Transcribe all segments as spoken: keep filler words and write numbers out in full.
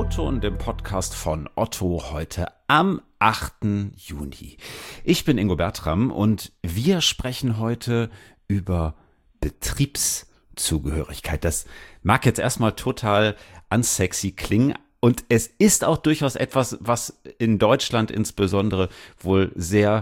O-Ton, dem Podcast von Otto, heute am achten Juni. Ich bin Ingo Bertram und wir sprechen heute über Betriebszugehörigkeit. Das mag jetzt erstmal total unsexy klingen, und es ist auch durchaus etwas, was in Deutschland insbesondere wohl sehr,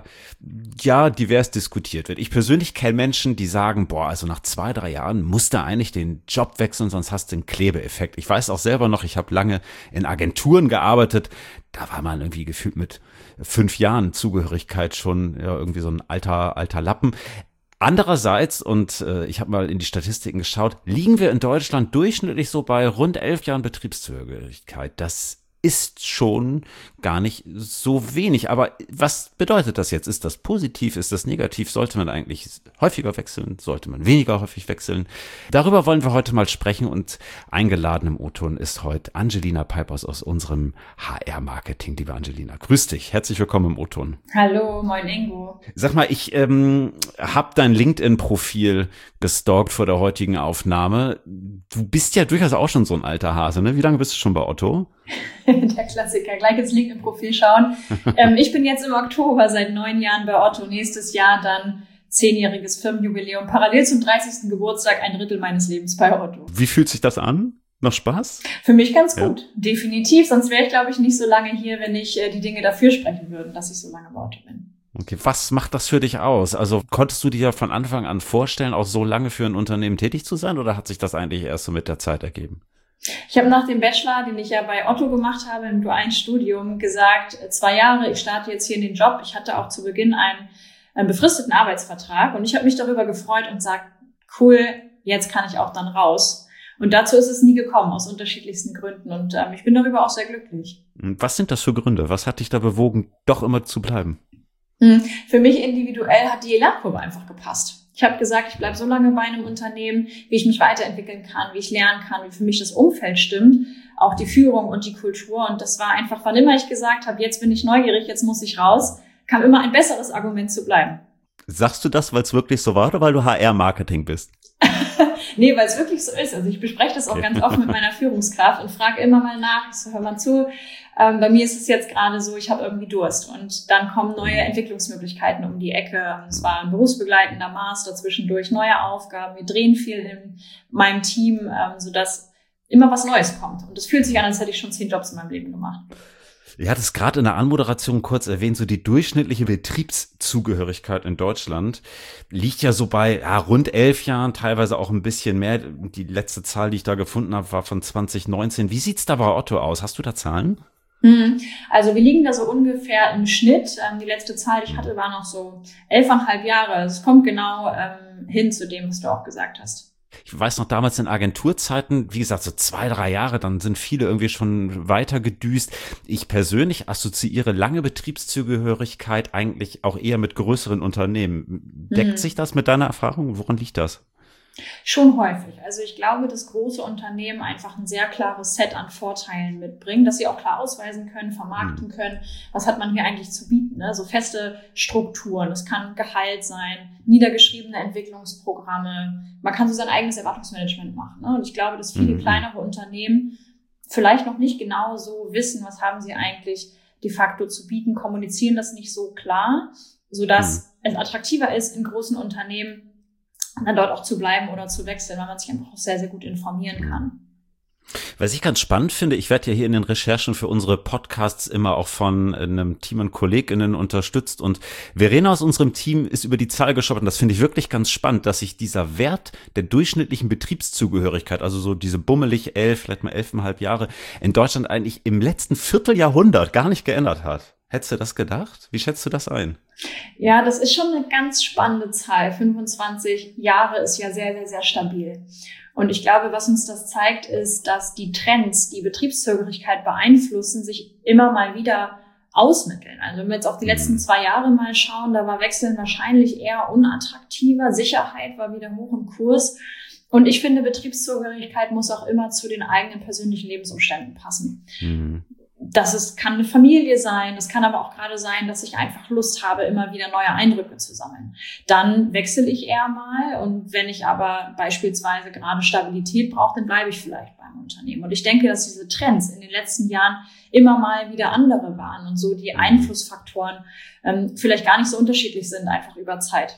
ja, divers diskutiert wird. Ich persönlich kenne Menschen, die sagen, boah, also nach zwei, drei Jahren musst du eigentlich den Job wechseln, sonst hast du einen Klebeeffekt. Ich weiß auch selber noch, ich habe lange in Agenturen gearbeitet. Da war man irgendwie gefühlt mit fünf Jahren Zugehörigkeit schon ja, irgendwie so ein alter, alter Lappen. Andererseits, und äh, ich habe mal in die Statistiken geschaut, liegen wir in Deutschland durchschnittlich so bei rund elf Jahren Betriebszugehörigkeit. Das ist schon gar nicht so wenig. Aber was bedeutet das jetzt? Ist das positiv? Ist das negativ? Sollte man eigentlich häufiger wechseln? Sollte man weniger häufig wechseln? Darüber wollen wir heute mal sprechen, und eingeladen im O-Ton ist heute Angelina Peipers aus unserem H R-Marketing. Liebe Angelina, grüß dich. Herzlich willkommen im O-Ton. Hallo, moin Ingo. Sag mal, ich ähm, habe dein LinkedIn-Profil gestalkt vor der heutigen Aufnahme. Du bist ja durchaus auch schon so ein alter Hase, ne? Wie lange bist du schon bei Otto? Der Klassiker, gleich ins LinkedIn-Profil schauen. ähm, ich bin jetzt im Oktober seit neun Jahren bei Otto. Nächstes Jahr dann zehnjähriges Firmenjubiläum. Parallel zum dreißigsten Geburtstag ein Drittel meines Lebens bei Otto. Wie fühlt sich das an? Noch Spaß? Für mich ganz gut, ja. Definitiv. Sonst wäre ich, glaube ich, nicht so lange hier, wenn ich äh, die Dinge dafür sprechen würde, dass ich so lange bei Otto bin. Okay, was macht das für dich aus? Also konntest du dir von Anfang an vorstellen, auch so lange für ein Unternehmen tätig zu sein, oder hat sich das eigentlich erst so mit der Zeit ergeben? Ich habe nach dem Bachelor, den ich ja bei Otto gemacht habe, im dualen Studium, gesagt, zwei Jahre, ich starte jetzt hier in den Job. Ich hatte auch zu Beginn einen, einen befristeten Arbeitsvertrag, und ich habe mich darüber gefreut und gesagt, cool, jetzt kann ich auch dann raus. Und dazu ist es nie gekommen, aus unterschiedlichsten Gründen, und ähm, ich bin darüber auch sehr glücklich. Was sind das für Gründe? Was hat dich da bewogen, doch immer zu bleiben? Hm. Für mich individuell hat die Lernkurve einfach gepasst. Ich habe gesagt, ich bleibe so lange bei einem Unternehmen, wie ich mich weiterentwickeln kann, wie ich lernen kann, wie für mich das Umfeld stimmt, auch die Führung und die Kultur. Und das war einfach, wann immer ich gesagt habe, jetzt bin ich neugierig, jetzt muss ich raus, kam immer ein besseres Argument zu bleiben. Sagst du das, weil es wirklich so war, oder weil du H R-Marketing bist? Nee, weil es wirklich so ist. Also ich bespreche das auch okay. ganz offen mit meiner Führungskraft und frage immer mal nach. Ich so, hör mal zu. Ähm, bei mir ist es jetzt gerade so, ich habe irgendwie Durst, und dann kommen neue Entwicklungsmöglichkeiten um die Ecke. Es war ein berufsbegleitender Master zwischendurch, neue Aufgaben. Wir drehen viel in meinem Team, ähm, sodass immer was Neues kommt. Und es fühlt sich an, als hätte ich schon zehn Jobs in meinem Leben gemacht. Du hattest gerade in der Anmoderation kurz erwähnt, so die durchschnittliche Betriebszugehörigkeit in Deutschland liegt ja so bei ja, rund elf Jahren, teilweise auch ein bisschen mehr. Die letzte Zahl, die ich da gefunden habe, war von zwanzig neunzehn. Wie sieht's da bei Otto aus? Hast du da Zahlen? Also wir liegen da so ungefähr im Schnitt. Die letzte Zahl, die ich hatte, war noch so elfeinhalb Jahre. Es kommt genau ähm, hin zu dem, was du auch gesagt hast. Ich weiß noch, damals in Agenturzeiten, wie gesagt, so zwei, drei Jahre, dann sind viele irgendwie schon weiter gedüst. Ich persönlich assoziiere lange Betriebszugehörigkeit eigentlich auch eher mit größeren Unternehmen. Deckt mhm. sich das mit deiner Erfahrung? Woran liegt das? Schon häufig. Also ich glaube, dass große Unternehmen einfach ein sehr klares Set an Vorteilen mitbringen, dass sie auch klar ausweisen können, vermarkten können. Was hat man hier eigentlich zu bieten? Ne? So feste Strukturen, es kann Gehalt sein, niedergeschriebene Entwicklungsprogramme. Man kann so sein eigenes Erwartungsmanagement machen. Ne? Und ich glaube, dass viele mhm. kleinere Unternehmen vielleicht noch nicht genau so wissen, was haben sie eigentlich de facto zu bieten, kommunizieren das nicht so klar, sodass mhm. es attraktiver ist, in großen Unternehmen dann dort auch zu bleiben oder zu wechseln, weil man sich einfach auch sehr, sehr gut informieren kann. Was ich ganz spannend finde, ich werde ja hier in den Recherchen für unsere Podcasts immer auch von einem Team an KollegInnen unterstützt, und Verena aus unserem Team ist über die Zahl gestolpert, und das finde ich wirklich ganz spannend, dass sich dieser Wert der durchschnittlichen Betriebszugehörigkeit, also so diese bummelig elf, vielleicht mal elfeinhalb Jahre, in Deutschland eigentlich im letzten Vierteljahrhundert gar nicht geändert hat. Hättest du das gedacht? Wie schätzt du das ein? Ja, das ist schon eine ganz spannende Zahl. fünfundzwanzig Jahre ist ja sehr, sehr, sehr stabil. Und ich glaube, was uns das zeigt, ist, dass die Trends, die Betriebszugehörigkeit beeinflussen, sich immer mal wieder ausmitteln. Also wenn wir jetzt auf die letzten zwei Jahre mal schauen, da war Wechseln wahrscheinlich eher unattraktiver. Sicherheit war wieder hoch im Kurs. Und ich finde, Betriebszugehörigkeit muss auch immer zu den eigenen persönlichen Lebensumständen passen. Mhm. Das ist, kann eine Familie sein, das kann aber auch gerade sein, dass ich einfach Lust habe, immer wieder neue Eindrücke zu sammeln. Dann wechsle ich eher mal, und wenn ich aber beispielsweise gerade Stabilität brauche, dann bleibe ich vielleicht beim Unternehmen. Und ich denke, dass diese Trends in den letzten Jahren immer mal wieder andere waren und so die Einflussfaktoren ähm, vielleicht gar nicht so unterschiedlich sind, einfach über Zeit.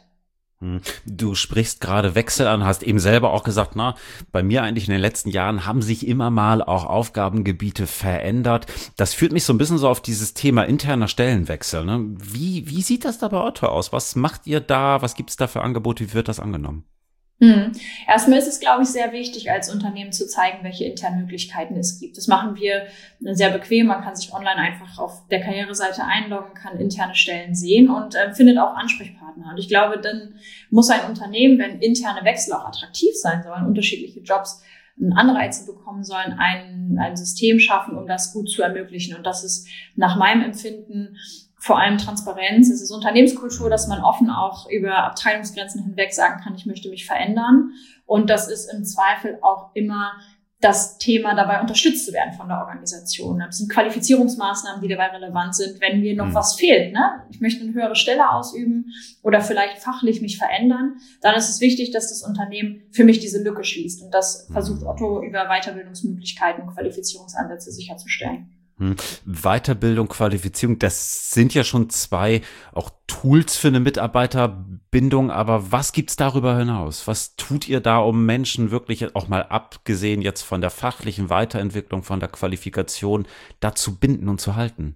Du sprichst gerade Wechsel an, hast eben selber auch gesagt, na, bei mir eigentlich in den letzten Jahren haben sich immer mal auch Aufgabengebiete verändert. Das führt mich so ein bisschen so auf dieses Thema interner Stellenwechsel. Ne? Wie, wie sieht das da bei Otto aus? Was macht ihr da? Was gibt es da für Angebote? Wie wird das angenommen? Hm. Erstmal ist es, glaube ich, sehr wichtig, als Unternehmen zu zeigen, welche internen Möglichkeiten es gibt. Das machen wir sehr bequem. Man kann sich online einfach auf der Karriereseite einloggen, kann interne Stellen sehen und äh, findet auch Ansprechpartner. Und ich glaube, dann muss ein Unternehmen, wenn interne Wechsel auch attraktiv sein sollen, unterschiedliche Jobs, Anreize bekommen sollen, ein, ein System schaffen, um das gut zu ermöglichen. Und das ist nach meinem Empfinden vor allem Transparenz. Es ist Unternehmenskultur, dass man offen auch über Abteilungsgrenzen hinweg sagen kann, ich möchte mich verändern. Und das ist im Zweifel auch immer das Thema, dabei unterstützt zu werden von der Organisation. Das sind Qualifizierungsmaßnahmen, die dabei relevant sind, wenn mir noch mhm. was fehlt. Ne? Ich möchte eine höhere Stelle ausüben oder vielleicht fachlich mich verändern. Dann ist es wichtig, dass das Unternehmen für mich diese Lücke schließt. Und das versucht Otto über Weiterbildungsmöglichkeiten und Qualifizierungsansätze sicherzustellen. Weiterbildung, Qualifizierung, das sind ja schon zwei auch Tools für eine Mitarbeiterbindung, aber was gibt's darüber hinaus? Was tut ihr da, um Menschen wirklich auch mal abgesehen jetzt von der fachlichen Weiterentwicklung, von der Qualifikation, da zu binden und zu halten?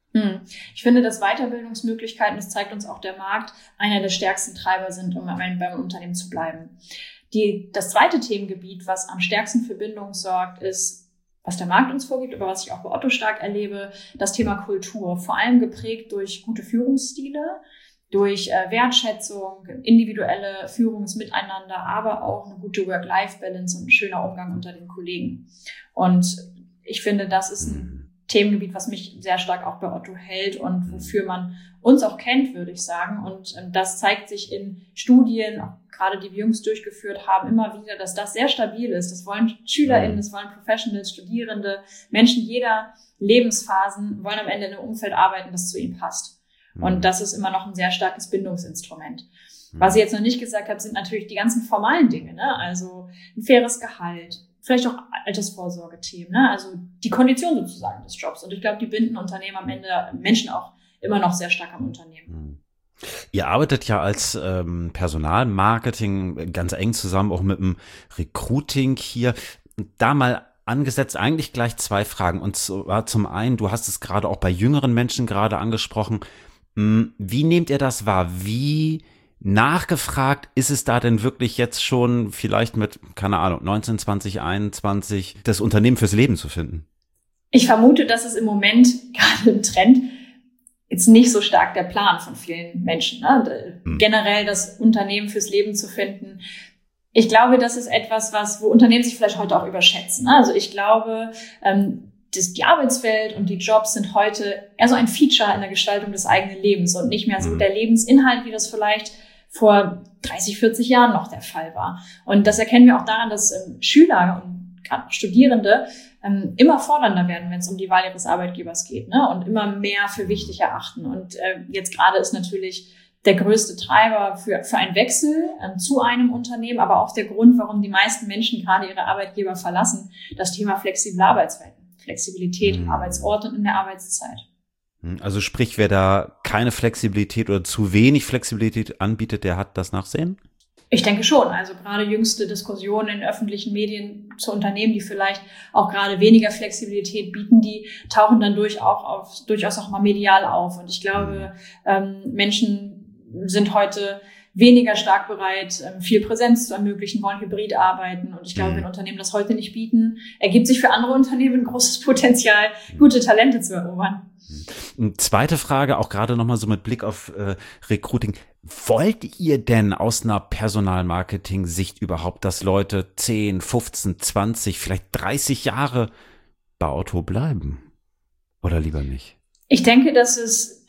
Ich finde, dass Weiterbildungsmöglichkeiten, das zeigt uns auch der Markt, einer der stärksten Treiber sind, um beim Unternehmen zu bleiben. Die, das zweite Themengebiet, was am stärksten für Bindung sorgt, ist, was der Markt uns vorgibt, aber was ich auch bei Otto stark erlebe, das Thema Kultur. Vor allem geprägt durch gute Führungsstile, durch äh, Wertschätzung, individuelle Führungsmiteinander, aber auch eine gute Work-Life-Balance und ein schöner Umgang unter den Kollegen. Und ich finde, das ist ein Themengebiet, was mich sehr stark auch bei Otto hält und wofür man uns auch kennt, würde ich sagen. Und ähm, das zeigt sich in Studien, auch gerade die wir jüngst durchgeführt haben, immer wieder, dass das sehr stabil ist. Das wollen SchülerInnen, das wollen Professionals, Studierende, Menschen jeder Lebensphasen wollen am Ende in einem Umfeld arbeiten, das zu ihnen passt. Und das ist immer noch ein sehr starkes Bindungsinstrument. Was ich jetzt noch nicht gesagt habe, sind natürlich die ganzen formalen Dinge, ne? Also ein faires Gehalt, vielleicht auch Altersvorsorgethemen, ne? Also die Kondition sozusagen des Jobs. Und ich glaube, die binden Unternehmen am Ende, Menschen auch immer noch sehr stark am Unternehmen. Ihr arbeitet ja als ähm, Personalmarketing ganz eng zusammen, auch mit dem Recruiting hier. Da mal angesetzt eigentlich gleich zwei Fragen. Und zwar zum einen, du hast es gerade auch bei jüngeren Menschen gerade angesprochen. Wie nehmt ihr das wahr? Wie nachgefragt ist es da denn wirklich jetzt schon vielleicht mit, keine Ahnung, neunzehn, zwanzig, einundzwanzig, das Unternehmen fürs Leben zu finden? Ich vermute, dass es im Moment gerade im Trend jetzt nicht so stark der Plan von vielen Menschen, ne? Hm. Generell das Unternehmen fürs Leben zu finden. Ich glaube, das ist etwas, was, wo Unternehmen sich vielleicht heute auch überschätzen. Ne? Also ich glaube, ähm, das, die Arbeitswelt und die Jobs sind heute eher so ein Feature in der Gestaltung des eigenen Lebens und nicht mehr so hm. der Lebensinhalt, wie das vielleicht vor dreißig, vierzig Jahren noch der Fall war. Und das erkennen wir auch daran, dass ähm, Schüler und gerade Studierende ähm, immer fordernder werden, wenn es um die Wahl ihres Arbeitgebers geht, ne? Und immer mehr für wichtig erachten. Und äh, jetzt gerade ist natürlich der größte Treiber für, für einen Wechsel ähm, zu einem Unternehmen, aber auch der Grund, warum die meisten Menschen gerade ihre Arbeitgeber verlassen, das Thema flexible Arbeitszeiten, Flexibilität im Arbeitsort und in der Arbeitszeit. Also sprich, wer da keine Flexibilität oder zu wenig Flexibilität anbietet, der hat das Nachsehen? Ich denke schon. Also gerade jüngste Diskussionen in öffentlichen Medien zu Unternehmen, die vielleicht auch gerade weniger Flexibilität bieten, die tauchen dann durch auch auf, durchaus auch mal medial auf. Und ich glaube, ähm, Menschen sind heute weniger stark bereit, viel Präsenz zu ermöglichen, wollen hybrid arbeiten. Und ich glaube, wenn Unternehmen das heute nicht bieten, ergibt sich für andere Unternehmen ein großes Potenzial, gute Talente zu erobern. Zweite Frage, auch gerade nochmal so mit Blick auf äh, Recruiting. Wollt ihr denn aus einer Personalmarketing-Sicht überhaupt, dass Leute zehn, fünfzehn, zwanzig, vielleicht dreißig Jahre bei Otto bleiben? Oder lieber nicht? Ich denke, dass es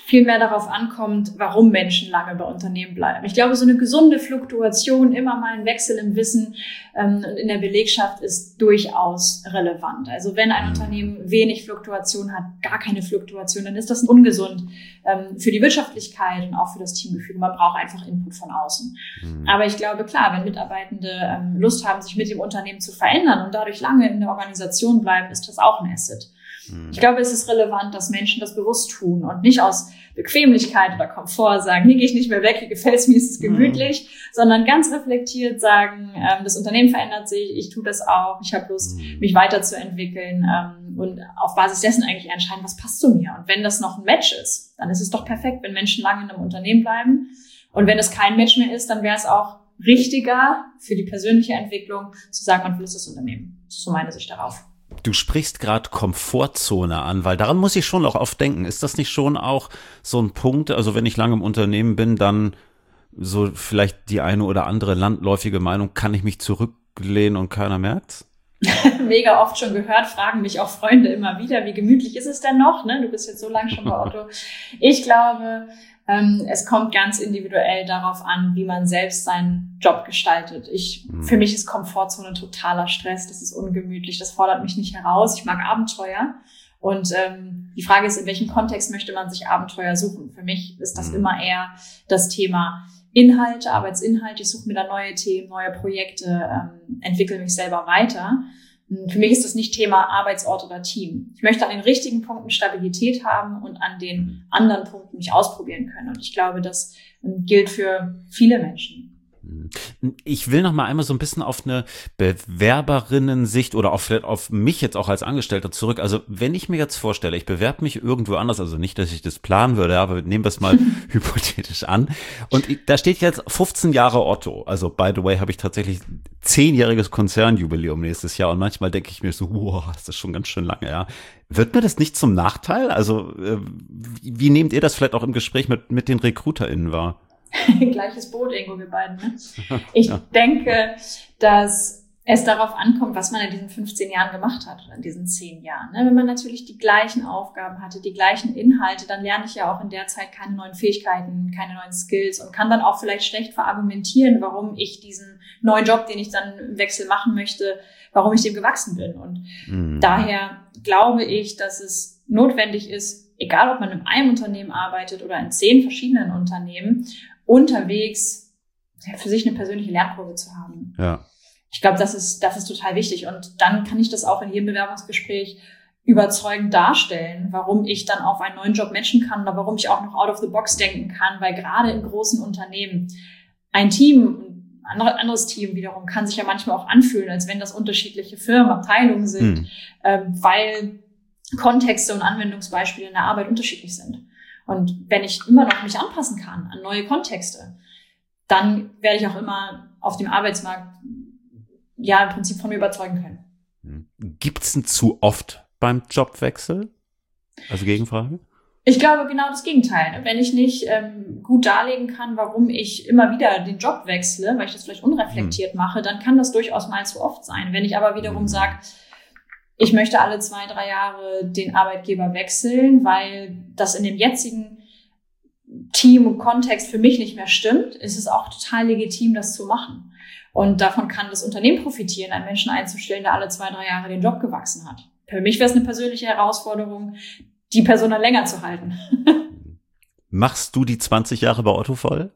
viel mehr darauf ankommt, warum Menschen lange bei Unternehmen bleiben. Ich glaube, so eine gesunde Fluktuation, immer mal ein Wechsel im Wissen ähm, und in der Belegschaft ist durchaus relevant. Also wenn ein Unternehmen wenig Fluktuation hat, gar keine Fluktuation, dann ist das ungesund ähm, für die Wirtschaftlichkeit und auch für das Teamgefühl. Man braucht einfach Input von außen. Mhm. Aber ich glaube, klar, wenn Mitarbeitende ähm, Lust haben, sich mit dem Unternehmen zu verändern und dadurch lange in der Organisation bleiben, ist das auch ein Asset. Ich glaube, es ist relevant, dass Menschen das bewusst tun und nicht aus Bequemlichkeit oder Komfort sagen, hier gehe ich nicht mehr weg, hier gefällt es mir, ist es gemütlich, mhm. sondern ganz reflektiert sagen, ähm, das Unternehmen verändert sich, ich tue das auch, ich habe Lust, mhm. mich weiterzuentwickeln ähm, und auf Basis dessen eigentlich entscheiden, was passt zu mir. Und wenn das noch ein Match ist, dann ist es doch perfekt, wenn Menschen lange in einem Unternehmen bleiben. Und wenn es kein Match mehr ist, dann wäre es auch richtiger für die persönliche Entwicklung zu sagen, man verlässt das Unternehmen. Das ist so meine Sicht darauf. Du sprichst gerade Komfortzone an, weil daran muss ich schon auch oft denken. Ist das nicht schon auch so ein Punkt, also wenn ich lange im Unternehmen bin, dann so vielleicht die eine oder andere landläufige Meinung, kann ich mich zurücklehnen und keiner merkt's? Mega oft schon gehört, fragen mich auch Freunde immer wieder, wie gemütlich ist es denn noch? Ne? Du bist jetzt so lange schon bei Otto. Ich glaube, ähm, es kommt ganz individuell darauf an, wie man selbst seinen Job gestaltet. Ich, mhm. Für mich ist Komfortzone totaler Stress, das ist ungemütlich, das fordert mich nicht heraus. Ich mag Abenteuer. Und ähm, die Frage ist, in welchem Kontext möchte man sich Abenteuer suchen? Für mich ist das mhm. immer eher das Thema Inhalte, Arbeitsinhalte. Ich suche mir da neue Themen, neue Projekte, ähm, entwickle mich selber weiter. Für mich ist das nicht Thema Arbeitsort oder Team. Ich möchte an den richtigen Punkten Stabilität haben und an den anderen Punkten mich ausprobieren können. Und ich glaube, das ähm, gilt für viele Menschen. Ich will noch mal einmal so ein bisschen auf eine Bewerberinnen-Sicht oder auf, auf mich jetzt auch als Angestellter zurück. Also wenn ich mir jetzt vorstelle, ich bewerbe mich irgendwo anders, also nicht, dass ich das planen würde, aber nehmen wir es mal hypothetisch an. Und ich, da steht jetzt fünfzehn Jahre Otto. Also by the way habe ich tatsächlich zehnjähriges Konzernjubiläum nächstes Jahr. Und manchmal denke ich mir so, wow, das ist schon ganz schön lange, ja. Wird mir das nicht zum Nachteil? Also äh, wie, wie nehmt ihr das vielleicht auch im Gespräch mit, mit den RecruiterInnen wahr? Gleiches Boot, Ingo, wir beiden. Ne? Ich ja. denke, dass es darauf ankommt, was man in diesen fünfzehn Jahren gemacht hat oder in diesen zehn Jahren. Ne? Wenn man natürlich die gleichen Aufgaben hatte, die gleichen Inhalte, dann lerne ich ja auch in der Zeit keine neuen Fähigkeiten, keine neuen Skills und kann dann auch vielleicht schlecht verargumentieren, warum ich diesen neuen Job, den ich dann im Wechsel machen möchte, warum ich dem gewachsen bin. Und mhm. daher glaube ich, dass es notwendig ist, egal ob man in einem Unternehmen arbeitet oder in zehn verschiedenen Unternehmen, unterwegs für sich eine persönliche Lernkurve zu haben. Ja. Ich glaube, das ist, das ist total wichtig. Und dann kann ich das auch in jedem Bewerbungsgespräch überzeugend darstellen, warum ich dann auf einen neuen Job matchen kann oder warum ich auch noch out of the box denken kann, weil gerade in großen Unternehmen ein Team, ein anderes Team wiederum kann sich ja manchmal auch anfühlen, als wenn das unterschiedliche Firmen, Abteilungen sind, mhm. ähm, weil Kontexte und Anwendungsbeispiele in der Arbeit unterschiedlich sind. Und wenn ich immer noch mich anpassen kann an neue Kontexte, dann werde ich auch immer auf dem Arbeitsmarkt ja im Prinzip von mir überzeugen können. Gibt's denn zu oft beim Jobwechsel? Also Gegenfrage? Ich glaube genau das Gegenteil. Wenn ich nicht ähm, gut darlegen kann, warum ich immer wieder den Job wechsle, weil ich das vielleicht unreflektiert hm. mache, dann kann das durchaus mal zu oft sein. Wenn ich aber wiederum hm. sage, ich möchte alle zwei, drei Jahre den Arbeitgeber wechseln, weil das in dem jetzigen Team und Kontext für mich nicht mehr stimmt, ist es auch total legitim, das zu machen. Und davon kann das Unternehmen profitieren, einen Menschen einzustellen, der alle zwei, drei Jahre den Job gewachsen hat. Für mich wäre es eine persönliche Herausforderung, die Person dann länger zu halten. Machst du die zwanzig Jahre bei Otto voll?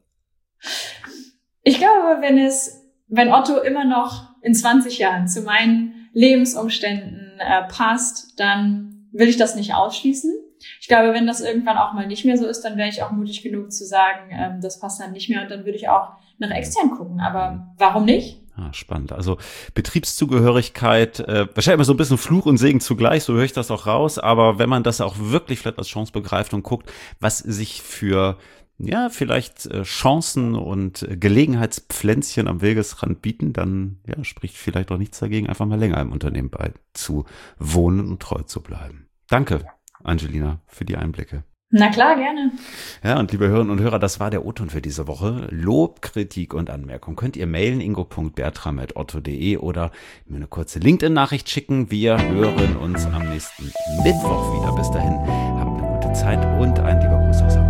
Ich glaube, wenn es, wenn Otto immer noch in zwanzig Jahren zu meinen Lebensumständen äh, passt, dann will ich das nicht ausschließen. Ich glaube, wenn das irgendwann auch mal nicht mehr so ist, dann wäre ich auch mutig genug zu sagen, ähm, das passt dann nicht mehr und dann würde ich auch nach extern gucken. Aber warum nicht? Ah, spannend. Also Betriebszugehörigkeit, äh, wahrscheinlich immer so ein bisschen Fluch und Segen zugleich, so höre ich das auch raus. Aber wenn man das auch wirklich vielleicht als Chance begreift und guckt, was sich für ja, vielleicht äh, Chancen und äh, Gelegenheitspflänzchen am Wegesrand bieten, dann ja, spricht vielleicht auch nichts dagegen, einfach mal länger im Unternehmen bei zu wohnen und treu zu bleiben. Danke, Angelina, für die Einblicke. Na klar, gerne. Ja, und liebe Hörerinnen und Hörer, das war der O-Ton für diese Woche. Lob, Kritik und Anmerkung könnt ihr mailen ingo punkt bertram at otto punkt de oder mir eine kurze LinkedIn-Nachricht schicken. Wir hören uns am nächsten Mittwoch wieder. Bis dahin, habt eine gute Zeit. Zeit und ein lieber Gruß aus Hamburg.